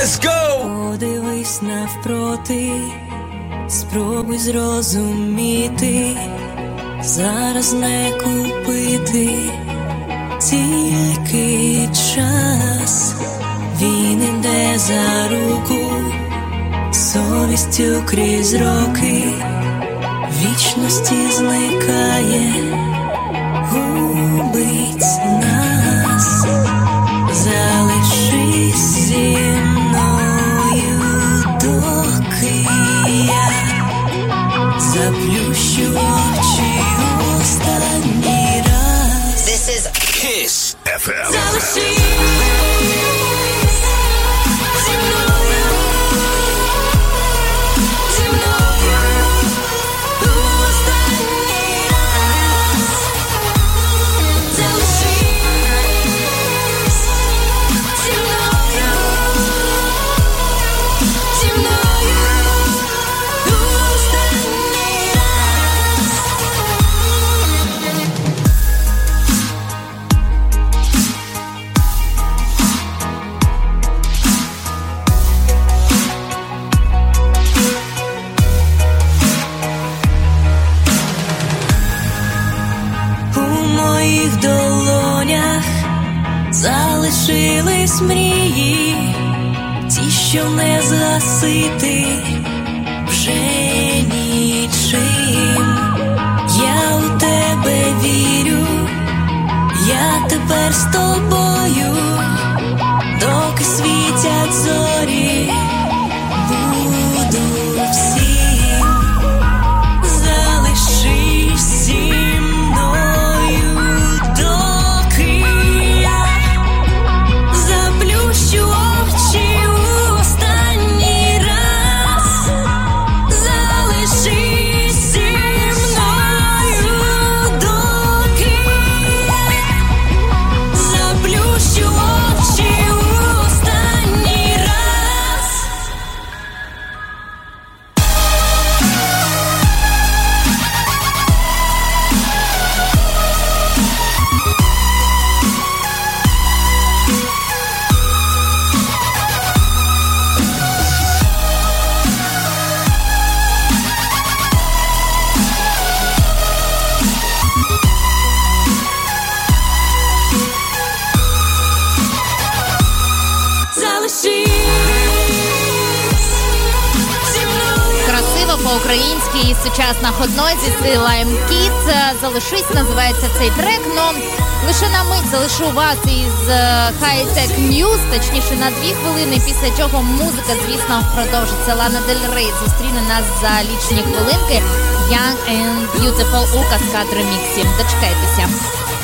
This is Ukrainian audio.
Let's go! Подивись навпроти, спробуй зрозуміти, зараз не купити тільки час. Він іде за руку, совістю крізь роки, вічності зникає, губить нас. Залишись зі мною, доки я заплющу очі останній раз. This is Kiss FM. Залишись зі мною, зі мною останній раз. Залишись зі мною, зі мною останній раз. У моїх долонях залишились мрії, ті, що не згасити вже нічим. Я у тебе вірю, я тепер з тобою, доки світять зорі, буду всім. Залишись зі мною, доки я заплющу очі останній раз. Залишись зі мною, доки я заплющу очі останній раз. Красиво по-українськи і сучасна ходнозі з Lime Kids. Залишись, називається цей трек, но лише на мить залишу вас із High Tech News, точніше на 2 хвилини, після чого музика, звісно, продовжиться. Лана Дель Рей зустріне нас за лічні хвилинки Young and Beautiful у Каскад реміксі. Дочекайтеся.